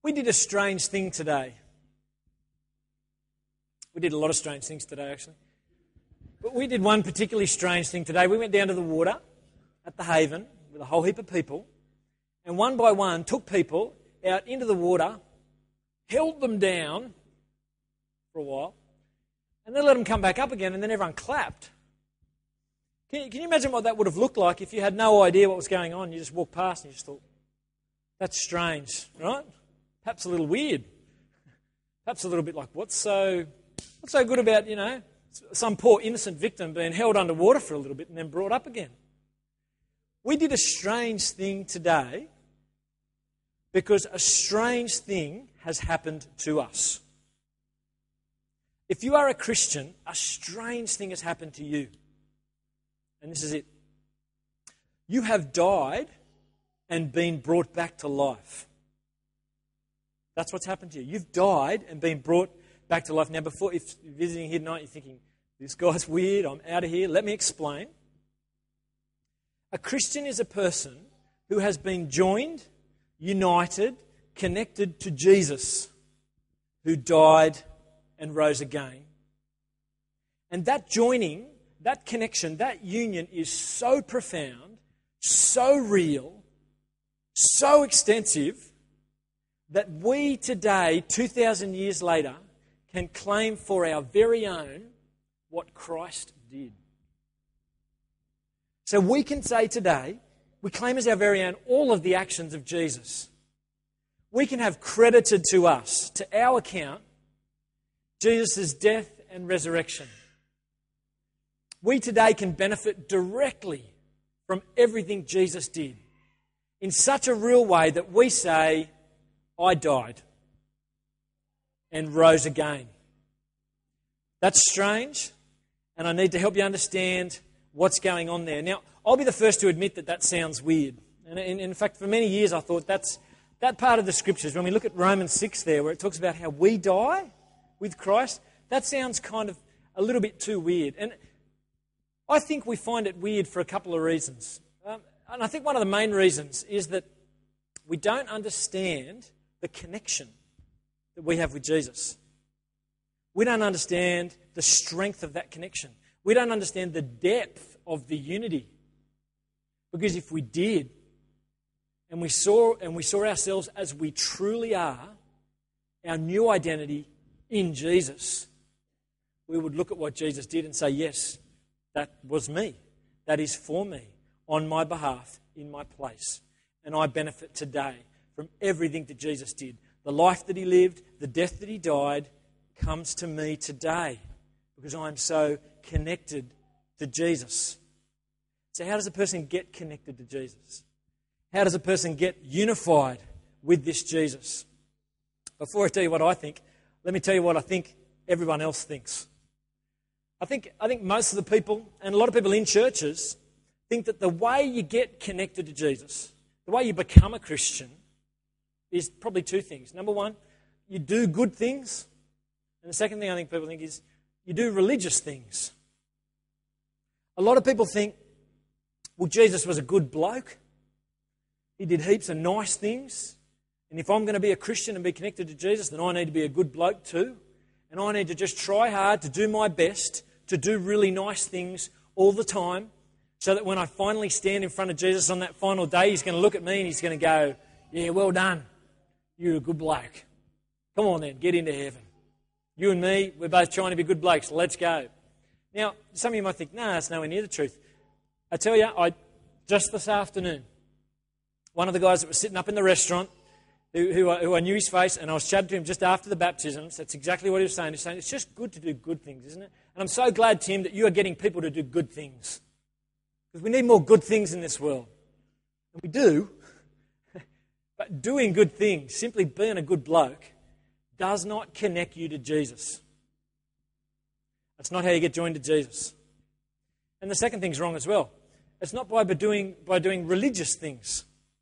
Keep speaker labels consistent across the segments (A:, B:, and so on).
A: We did a strange thing today. We did a lot of strange things today, actually. But we did one particularly strange thing today. We went down to the water at the Haven with a whole heap of people, and one by one took people out into the water, held them down for a while, and then let them come back up again, and then everyone clapped. Can you imagine what that would have looked like if you had no idea what was going on? You just walked past and you just thought, that's strange, right? Perhaps a little weird. Perhaps a little bit like, what's so good about, some poor innocent victim being held underwater for a little bit and then brought up again? We did a strange thing today because a strange thing has happened to us. If you are a Christian, a strange thing has happened to you. And this is it. You have died and been brought back to life. That's what's happened to you. You've died and been brought back to life. Now, before, if you're visiting here tonight, you're thinking, this guy's weird, I'm out of here. Let me explain. A Christian is a person who has been joined, united, connected to Jesus, who died and rose again. And that joining, that connection, that union is so profound, so real, so extensive, that we today, 2,000 years later, can claim for our very own what Christ did. So we can say today, we claim as our very own all of the actions of Jesus. We can have credited to us, to our account, Jesus' death and resurrection. We today can benefit directly from everything Jesus did in such a real way that we say, I died and rose again. That's strange, and I need to help you understand what's going on there. Now, I'll be the first to admit that sounds weird. And in fact, for many years I thought that part of the Scriptures, when we look at Romans 6 there, where it talks about how we die with Christ, that sounds kind of a little bit too weird. And I think we find it weird for a couple of reasons. And I think one of the main reasons is that we don't understand the connection that we have with Jesus. We don't understand the strength of that connection. We don't understand the depth of the unity. Because if we did, and we saw ourselves as we truly are, our new identity in Jesus, we would look at what Jesus did and say, yes, that was me. That is for me, on my behalf, in my place. And I benefit today from everything that Jesus did. The life that he lived, the death that he died, comes to me today because I'm so connected to Jesus. So how does a person get connected to Jesus? How does a person get unified with this Jesus? Before I tell you what I think, let me tell you what I think everyone else thinks. I think most of the people, and a lot of people in churches, think that the way you get connected to Jesus, the way you become a Christian, is probably two things. Number one, you do good things. And the second thing I think people think is you do religious things. A lot of people think, well, Jesus was a good bloke. He did heaps of nice things. And if I'm going to be a Christian and be connected to Jesus, then I need to be a good bloke too. And I need to just try hard to do my best to do really nice things all the time so that when I finally stand in front of Jesus on that final day, he's going to look at me and he's going to go, yeah, well done. You're a good bloke. Come on then, get into heaven. You and me, we're both trying to be good blokes. Let's go. Now, some of you might think, no, that's nowhere near the truth. I tell you, just this afternoon, one of the guys that was sitting up in the restaurant, who I knew his face, and I was chatting to him just after the baptisms. That's exactly what he was saying. He's saying, it's just good to do good things, isn't it? And I'm so glad, Tim, that you are getting people to do good things. Because we need more good things in this world. And we do. But doing good things, simply being a good bloke, does not connect you to Jesus. That's not how you get joined to Jesus. And the second thing's wrong as well. It's not by doing religious things.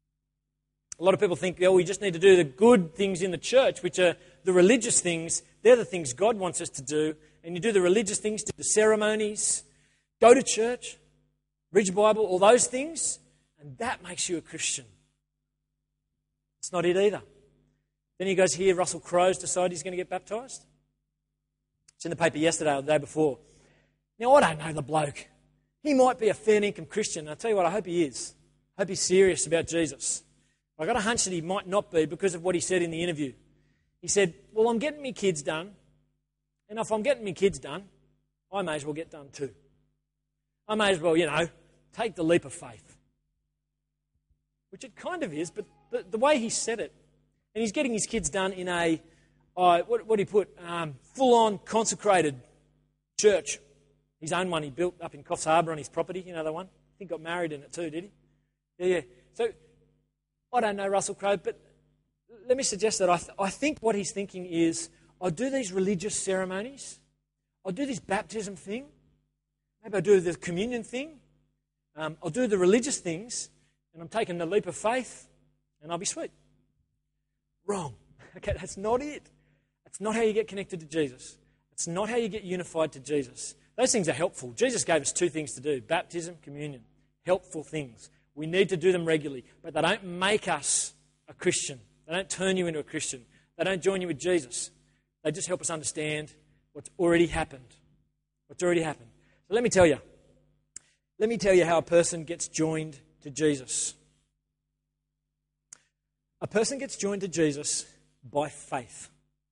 A: A lot of people think, we just need to do the good things in the church, which are the religious things. They're the things God wants us to do. And you do the religious things, do the ceremonies, go to church, read your Bible, all those things, and that makes you a Christian. It's not it either. Then you guys hear Russell Crowe's decided he's going to get baptised? It's in the paper yesterday or the day before. Now, I don't know the bloke. He might be a fair income Christian. I'll tell you what, I hope he is. I hope he's serious about Jesus. I got a hunch that he might not be because of what he said in the interview. He said, well, I'm getting my kids done, and if I'm getting my kids done, I may as well get done too. I may as well, take the leap of faith. Which it kind of is, but the way he said it, and he's getting his kids done in a, what did he put, full-on consecrated church. His own one he built up in Coffs Harbour on his property, you know the one? I think got married in it too, did he? Yeah. So, I don't know Russell Crowe, but let me suggest that I think what he's thinking is, I'll do these religious ceremonies, I'll do this baptism thing, maybe I'll do the communion thing, I'll do the religious things, and I'm taking the leap of faith, and I'll be sweet. Wrong. Okay, that's not it. That's not how you get connected to Jesus. It's not how you get unified to Jesus. Those things are helpful. Jesus gave us two things to do, baptism, communion. Helpful things. We need to do them regularly, but they don't make us a Christian. They don't turn you into a Christian. They don't join you with Jesus. They just help us understand what's already happened. What's already happened. So let me tell you. Let me tell you how a person gets joined to Jesus. A person gets joined to Jesus by faith.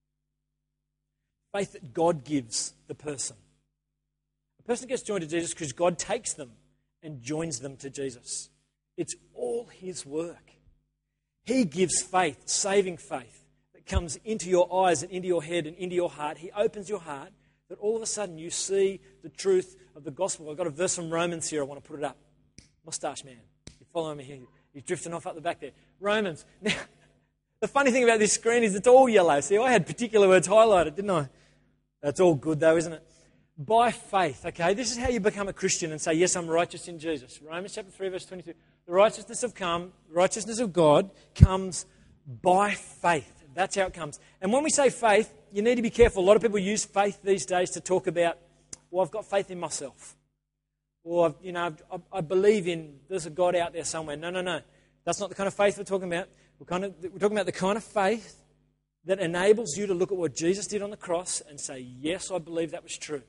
A: Faith that God gives the person. A person gets joined to Jesus because God takes them and joins them to Jesus. It's all His work. He gives faith, saving faith, that comes into your eyes and into your head and into your heart. He opens your heart that all of a sudden you see the truth of the gospel. I've got a verse from Romans here. I want to put it up. Moustache man. You're following me here. He's drifting off up the back there. Romans. Now, the funny thing about this screen is it's all yellow. See, I had particular words highlighted, didn't I? That's all good though, isn't it? By faith, okay? This is how you become a Christian and say, yes, I'm righteous in Jesus. Romans chapter 3, verse 22. The righteousness of God comes by faith. That's how it comes. And when we say faith, you need to be careful. A lot of people use faith these days to talk about, well, I've got faith in myself. Or, I believe in, there's a God out there somewhere. No. That's not the kind of faith we're talking about. We're talking about the kind of faith that enables you to look at what Jesus did on the cross and say, yes, I believe that was true.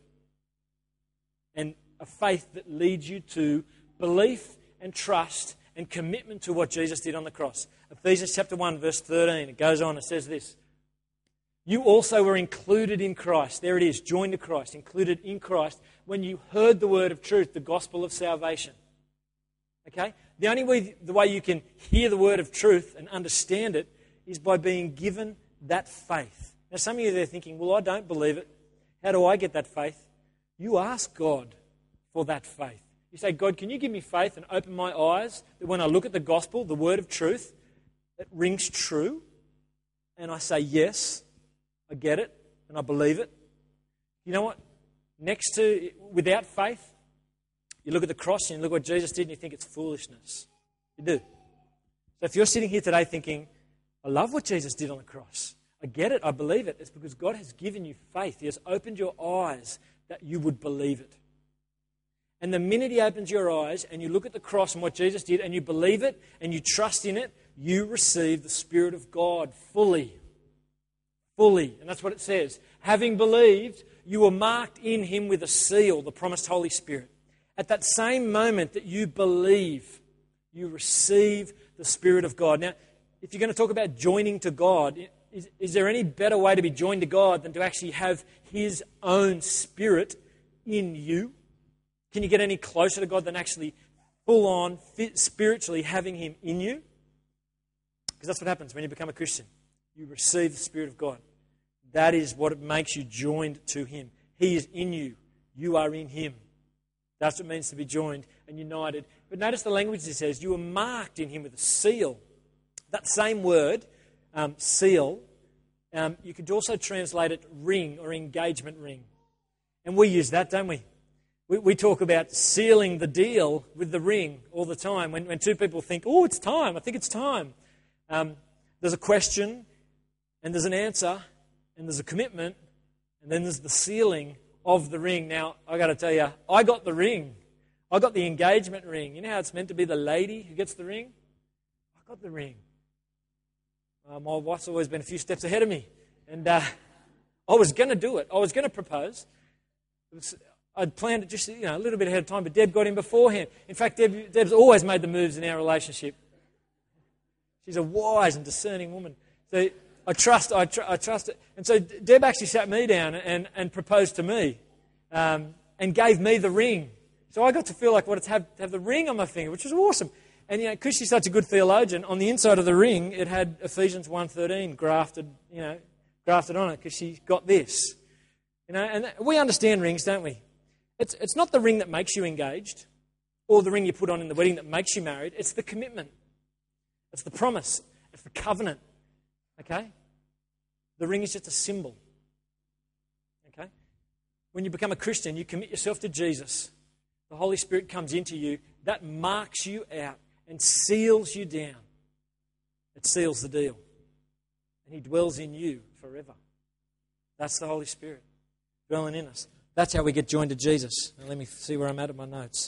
A: And a faith that leads you to belief and trust and commitment to what Jesus did on the cross. Ephesians chapter 1, verse 13, it goes on, it says this. You also were included in Christ. There it is, joined to Christ, included in Christ, when you heard the word of truth, the gospel of salvation. Okay? The way you can hear the word of truth and understand it is by being given that faith. Now, some of you are thinking, well, I don't believe it. How do I get that faith? You ask God for that faith. You say, God, can you give me faith and open my eyes that when I look at the gospel, the word of truth, it rings true? And I say, yes, I get it, and I believe it. You know what? Without faith, you look at the cross and you look at what Jesus did and you think it's foolishness. You do. So if you're sitting here today thinking, I love what Jesus did on the cross. I get it, I believe it. It's because God has given you faith. He has opened your eyes that you would believe it. And the minute He opens your eyes and you look at the cross and what Jesus did and you believe it and you trust in it, you receive the Spirit of God fully. Fully. And that's what it says. Having believed, you were marked in Him with a seal, the promised Holy Spirit. At that same moment that you believe, you receive the Spirit of God. Now, if you're going to talk about joining to God, is there any better way to be joined to God than to actually have His own Spirit in you? Can you get any closer to God than actually full-on, spiritually having Him in you? Because that's what happens when you become a Christian. You receive the Spirit of God. That is what it makes you joined to Him. He is in you. You are in Him. That's what it means to be joined and united. But notice the language it says, you are marked in Him with a seal. That same word, seal, you could also translate it ring or engagement ring. And we use that, don't we? We talk about sealing the deal with the ring all the time. When two people think, oh, it's time, I think it's time. There's a question, and there's an answer, and there's a commitment, and then there's the sealing of the ring. Now, I got to tell you, I got the ring. I got the engagement ring. You know how it's meant to be the lady who gets the ring? I got the ring. My wife's always been a few steps ahead of me. And I was going to do it. I was going to propose. I'd planned it just a little bit ahead of time, but Deb got in beforehand. In fact, Deb's always made the moves in our relationship. She's a wise and discerning woman. So I trust it. And so Deb actually sat me down and proposed to me and gave me the ring. So I got to feel like what it's have the ring on my finger, which was awesome. And because she's such a good theologian, on the inside of the ring it had Ephesians 1:13 grafted on it because she got this. And we understand rings, don't we? It's not the ring that makes you engaged or the ring you put on in the wedding that makes you married. It's the commitment. It's the promise. It's the covenant. Okay? The ring is just a symbol. Okay? When you become a Christian, you commit yourself to Jesus. The Holy Spirit comes into you. That marks you out and seals you down. It seals the deal. And He dwells in you forever. That's the Holy Spirit dwelling in us. That's how we get joined to Jesus. Now let me see where I'm at in my notes.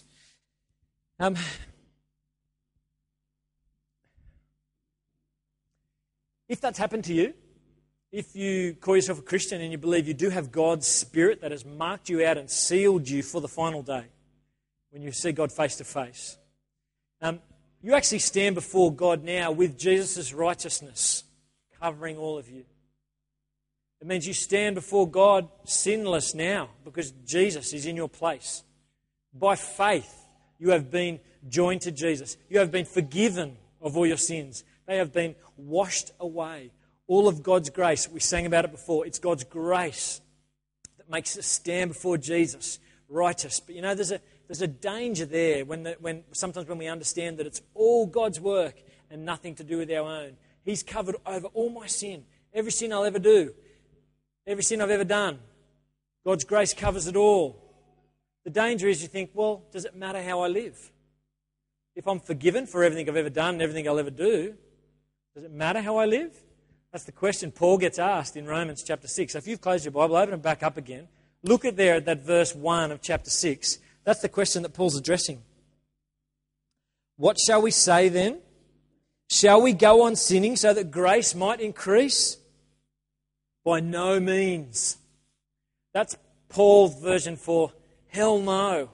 A: If that's happened to you, if you call yourself a Christian and you believe you do have God's Spirit that has marked you out and sealed you for the final day, when you see God face to face, you actually stand before God now with Jesus' righteousness covering all of you. It means you stand before God sinless now because Jesus is in your place. By faith, you have been joined to Jesus. You have been forgiven of all your sins. They have been washed away. All of God's grace, we sang about it before, it's God's grace that makes us stand before Jesus righteous. But there's a danger there when sometimes when we understand that it's all God's work and nothing to do with our own. He's covered over all my sin, every sin I'll ever do, every sin I've ever done. God's grace covers it all. The danger is you think, well, does it matter how I live? If I'm forgiven for everything I've ever done and everything I'll ever do, does it matter how I live? That's the question Paul gets asked in Romans chapter 6. So if you've closed your Bible, open it back up again. Look at that verse 1 of chapter 6. That's the question that Paul's addressing. What shall we say then? Shall we go on sinning so that grace might increase? By no means. That's Paul's version for hell no.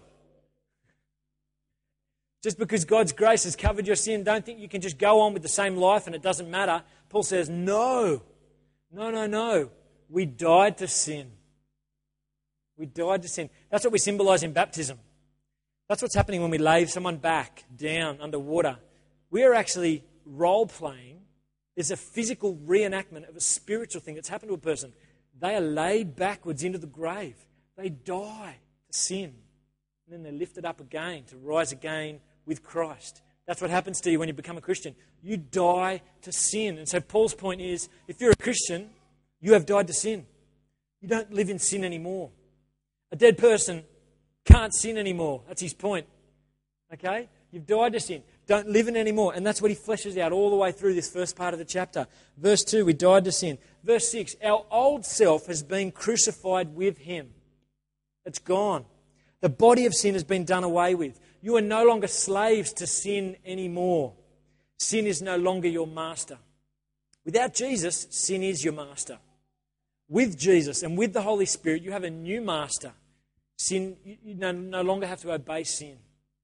A: Just because God's grace has covered your sin, don't think you can just go on with the same life and it doesn't matter. Paul says, no. We died to sin. We died to sin. That's what we symbolise in baptism. That's what's happening when we lay someone back down underwater. We are actually role-playing. There's a physical reenactment of a spiritual thing that's happened to a person. They are laid backwards into the grave. They die to sin. And then they're lifted up again to rise again with Christ. That's what happens to you when you become a Christian. You die to sin. And so Paul's point is, if you're a Christian, you have died to sin. You don't live in sin anymore. A dead person can't sin anymore. That's his point. Okay? You've died to sin. Don't live in it anymore. And that's what he fleshes out all the way through this first part of the chapter. Verse 2, we died to sin. Verse 6, our old self has been crucified with him. It's gone. The body of sin has been done away with. You are no longer slaves to sin anymore. Sin is no longer your master. Without Jesus, sin is your master. With Jesus and with the Holy Spirit, you have a new master. Sin, you no longer have to obey sin.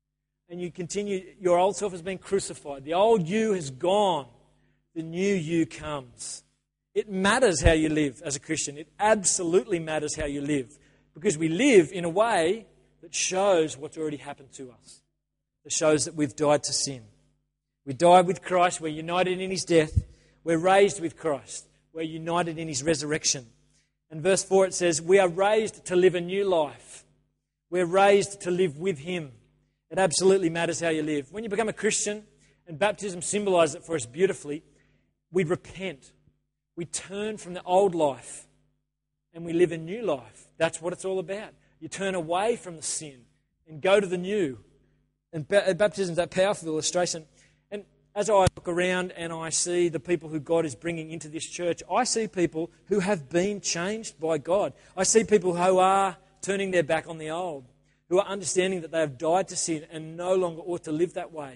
A: And you continue, your old self has been crucified. The old you has gone. The new you comes. It matters how you live as a Christian. It absolutely matters how you live. Because we live in a way that shows what's already happened to us. That shows that we've died to sin. We died with Christ. We're united in his death. We're raised with Christ. We're united in his resurrection. And verse 4 it says, we are raised to live a new life. We're raised to live with him. It absolutely matters how you live. When you become a Christian, and baptism symbolises it for us beautifully, we repent. We turn from the old life and we live a new life. That's what it's all about. You turn away from the sin and go to the new. And baptism is that powerful illustration. And as I look around and I see the people who God is bringing into this church, I see people who have been changed by God. I see people who are turning their back on the old, who are understanding that they have died to sin and no longer ought to live that way.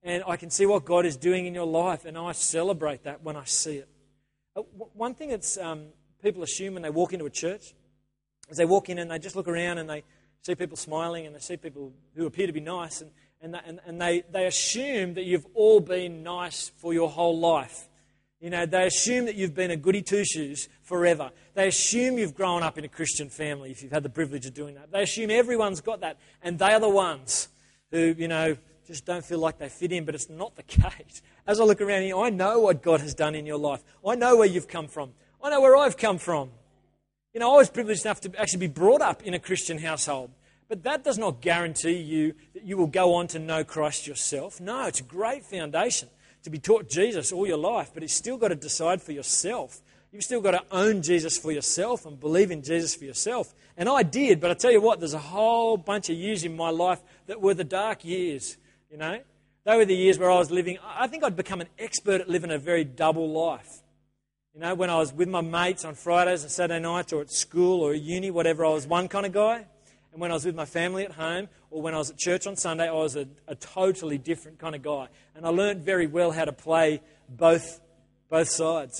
A: And I can see what God is doing in your life, and I celebrate that when I see it. One thing that's people assume when they walk into a church is they walk in and they just look around and they see people smiling and they see people who appear to be nice, and they assume that you've all been nice for your whole life. You know, they assume that you've been a goody two-shoes forever. They assume you've grown up in a Christian family if you've had the privilege of doing that. They assume everyone's got that, and they are the ones who, you know, just don't feel like they fit in, but it's not the case. As I look around here, I know what God has done in your life. I know where you've come from. I know where I've come from. You know, I was privileged enough to actually be brought up in a Christian household. But that does not guarantee you that you will go on to know Christ yourself. No, it's a great foundation to be taught Jesus all your life, but you've still got to decide for yourself. You've still got to own Jesus for yourself and believe in Jesus for yourself. And I did, but I tell you what, there's a whole bunch of years in my life that were the dark years, you know. They were the years where I was living, I think I'd become an expert at living a very double life. You know, when I was with my mates on Fridays and Saturday nights or at school or at uni, whatever, I was one kind of guy. And when I was with my family at home or when I was at church on Sunday, I was a totally different kind of guy. And I learned very well how to play both sides.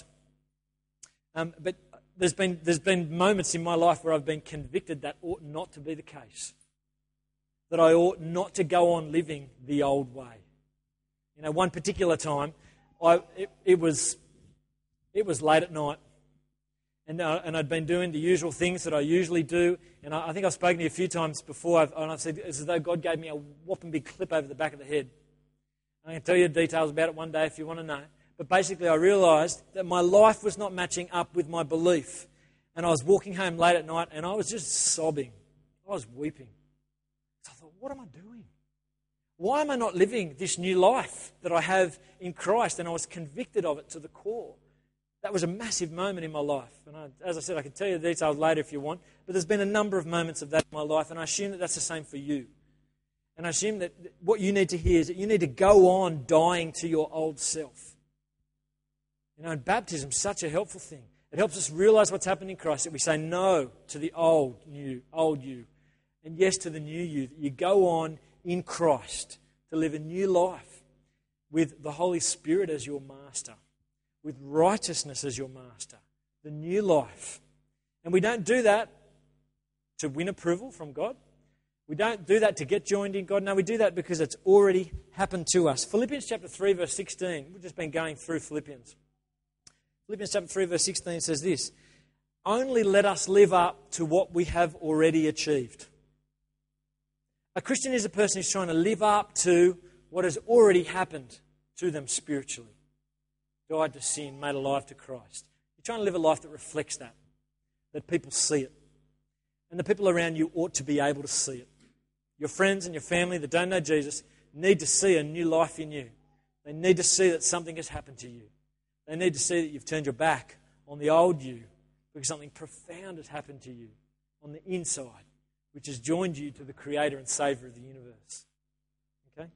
A: But there's been moments in my life where I've been convicted that ought not to be the case. That I ought not to go on living the old way. You know, one particular time, it was late at night. And I'd been doing the usual things that I usually do. And I think I've spoken to you a few times before, and I've said it's as though God gave me a whopping big clip over the back of the head. I can tell you the details about it one day if you want to know. But basically I realised that my life was not matching up with my belief. And I was walking home late at night and I was just sobbing. I was weeping. So I thought, what am I doing? Why am I not living this new life that I have in Christ? And I was convicted of it to the core. That was a massive moment in my life. And as I said, I can tell you the details later if you want. But there's been a number of moments of that in my life, and I assume that that's the same for you. And I assume that what you need to hear is that you need to go on dying to your old self. You know, and baptism is such a helpful thing. It helps us realize what's happened in Christ, that we say no to the old you, and yes to the new you, that you go on in Christ to live a new life with the Holy Spirit as your master, with righteousness as your master, the new life. And we don't do that to win approval from God. We don't do that to get joined in God. No, we do that because it's already happened to us. Philippians chapter 3, verse 16. We've just been going through Philippians. Philippians chapter 3, verse 16 says this: only let us live up to what we have already achieved. A Christian is a person who's trying to live up to what has already happened to them spiritually. Died to sin, made alive to Christ. You're trying to live a life that reflects that people see it. And the people around you ought to be able to see it. Your friends and your family that don't know Jesus need to see a new life in you. They need to see that something has happened to you. They need to see that you've turned your back on the old you because something profound has happened to you on the inside, which has joined you to the Creator and Saviour of the universe. Okay?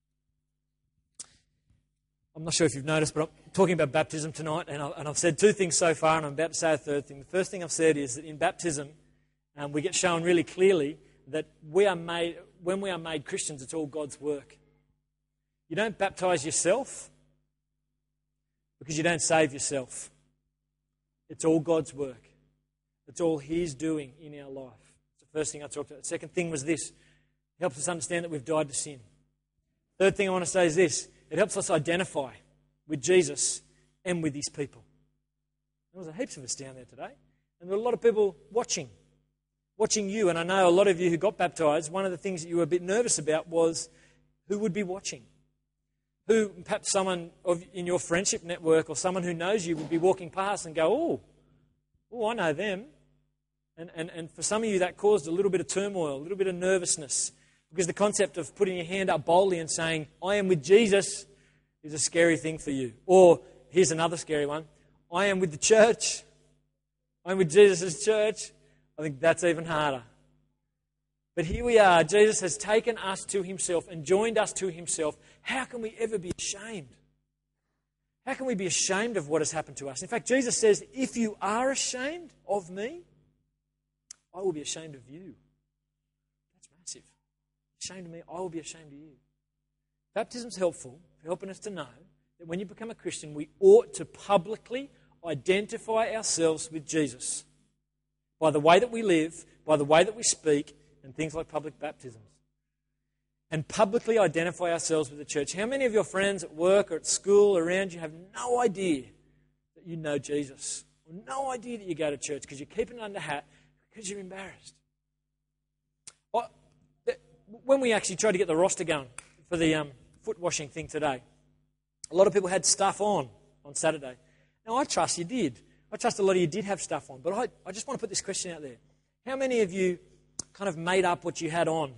A: I'm not sure if you've noticed, but I'm talking about baptism tonight, and I've said two things so far, and I'm about to say a third thing. The first thing I've said is that in baptism, we get shown really clearly that when we are made Christians, it's all God's work. You don't baptise yourself because you don't save yourself. It's all God's work. It's all His doing in our life. It's the first thing I talked about. The second thing was this. It helps us understand that we've died to sin. Third thing I want to say is this. It helps us identify with Jesus and with His people. There was heaps of us down there today. And there were a lot of people watching you. And I know a lot of you who got baptised, one of the things that you were a bit nervous about was who would be watching. Who, perhaps someone in your friendship network or someone who knows you would be walking past and go, oh, I know them. And for some of you that caused a little bit of turmoil, a little bit of nervousness. Because the concept of putting your hand up boldly and saying, I am with Jesus, is a scary thing for you. Or, here's another scary one, I am with the church. I'm with Jesus' church. I think that's even harder. But here we are. Jesus has taken us to Himself and joined us to Himself. How can we ever be ashamed? How can we be ashamed of what has happened to us? In fact, Jesus says, if you are ashamed of me, I will be ashamed of you. That's massive. Ashamed of me, I will be ashamed of you. Baptism's helpful for helping us to know that when you become a Christian, we ought to publicly identify ourselves with Jesus by the way that we live, by the way that we speak, and things like public baptisms. And publicly identify ourselves with the church. How many of your friends at work or at school or around you have no idea that you know Jesus? Or no idea that you go to church because you're keeping it under hat because you're embarrassed? When we actually tried to get the roster going for the foot washing thing today, a lot of people had stuff on Saturday. Now, I trust you did. I trust a lot of you did have stuff on. But I just want to put this question out there. How many of you kind of made up what you had on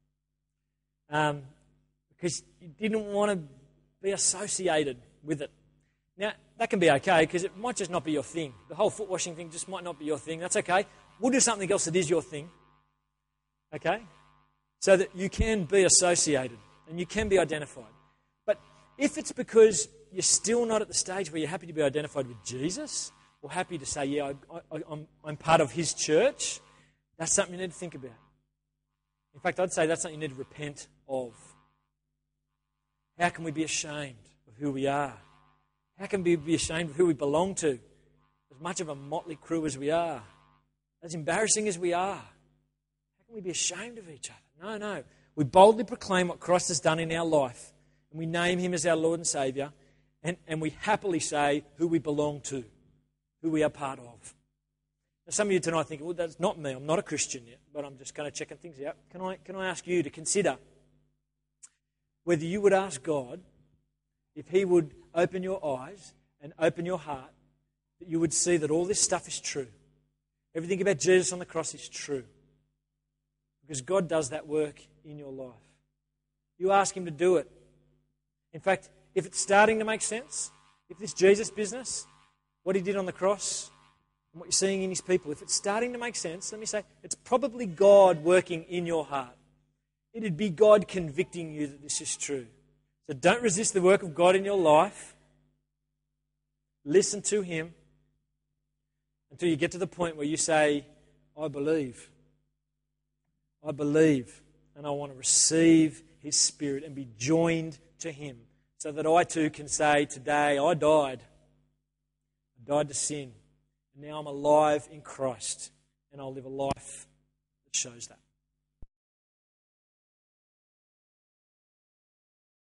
A: because you didn't want to be associated with it? Now, that can be okay because it might just not be your thing. The whole foot washing thing just might not be your thing. That's okay. We'll do something else that is your thing. Okay? So that you can be associated and you can be identified. But if it's because you're still not at the stage where you're happy to be identified with Jesus or happy to say, yeah, I'm part of his church, that's something you need to think about. In fact, I'd say that's something you need to repent of. How can we be ashamed of who we are? How can we be ashamed of who we belong to? As much of a motley crew as we are, as embarrassing as we are, how can we be ashamed of each other? No. We boldly proclaim what Christ has done in our life, and we name him as our Lord and Saviour, and we happily say who we belong to, who we are part of. Now, some of you tonight think, well, that's not me. I'm not a Christian yet, but I'm just kind of checking things out. Can I ask you to consider whether you would ask God if he would open your eyes and open your heart, that you would see that all this stuff is true. Everything about Jesus on the cross is true. Because God does that work in your life. You ask him to do it. In fact, if it's starting to make sense, if this Jesus business, what he did on the cross, and what you're seeing in his people, if it's starting to make sense, let me say, it's probably God working in your heart. It'd be God convicting you that this is true. So don't resist the work of God in your life. Listen to him until you get to the point where you say, I believe. I believe, and I want to receive his Spirit and be joined to him so that I too can say, today I died. I died to sin. And now I'm alive in Christ, and I'll live a life that shows that.